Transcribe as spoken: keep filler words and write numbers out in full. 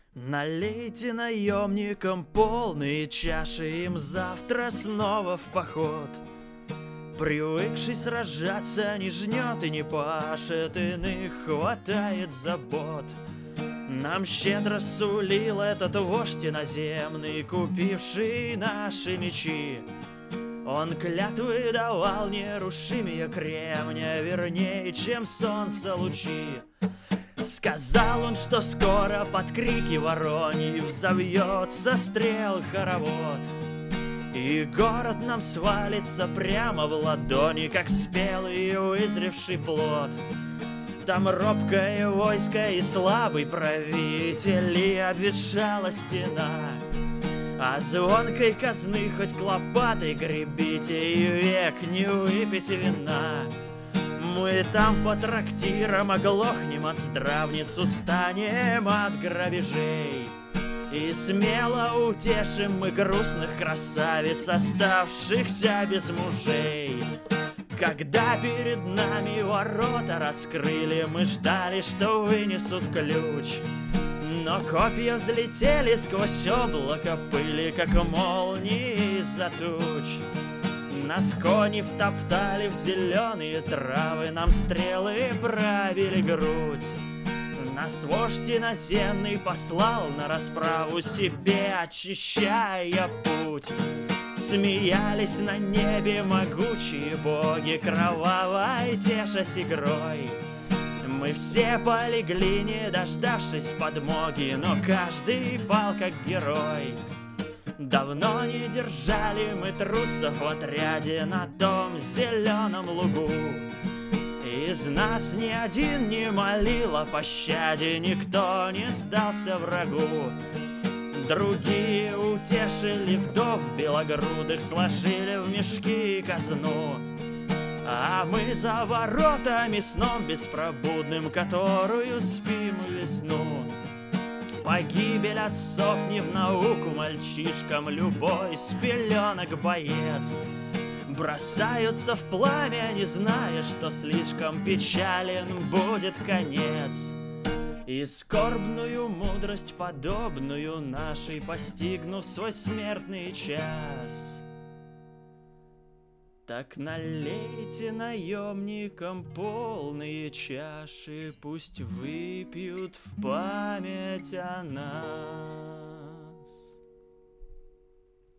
Налейте наемникам полные чаши, им завтра снова в поход. Привыкший сражаться не жнет и не пашет, иных хватает забот. Нам щедро сулил этот вождь иноземный, купивший наши мечи. Он клятвы давал нерушимее кремня, вернее, чем солнце лучи. Сказал он, что скоро под крики вороньи взовьется стрел хоровод, и город нам свалится прямо в ладони, как спелый и вызревший плод. Там робкое войско и слабый правитель, и обветшала стена. А звонкой казны хоть клопатой гребите, и век не выпейте вина. Мы там по трактирам оглохнем от здравниц, устанем от грабежей, и смело утешим мы грустных красавиц, оставшихся без мужей. Когда перед нами ворота раскрыли, мы ждали, что вынесут ключ. Но копья взлетели сквозь облако пыли, как молнии из-за туч. Нас кони втоптали в зеленые травы, нам стрелы пробили грудь. Нас вождь иноземный послал на расправу, себе очищая путь. Смеялись на небе могучие боги, кровавой тешась игрой. Мы все полегли, не дождавшись подмоги, но каждый пал как герой. Давно не держали мы трусов в отряде на том зеленом лугу. Из нас ни один не молил о пощаде, никто не сдался врагу. Другие утешили вдов белогрудых, сложили в мешки казну. А мы за воротами сном беспробудным, которую спим весну. Погибель отцов не в науку мальчишкам, любой с пеленок боец. Бросаются в пламя, не зная, что слишком печален будет конец. И скорбную мудрость, подобную нашей, постигнув свой смертный час. Так налейте наемникам полные чаши, пусть выпьют в память о нас.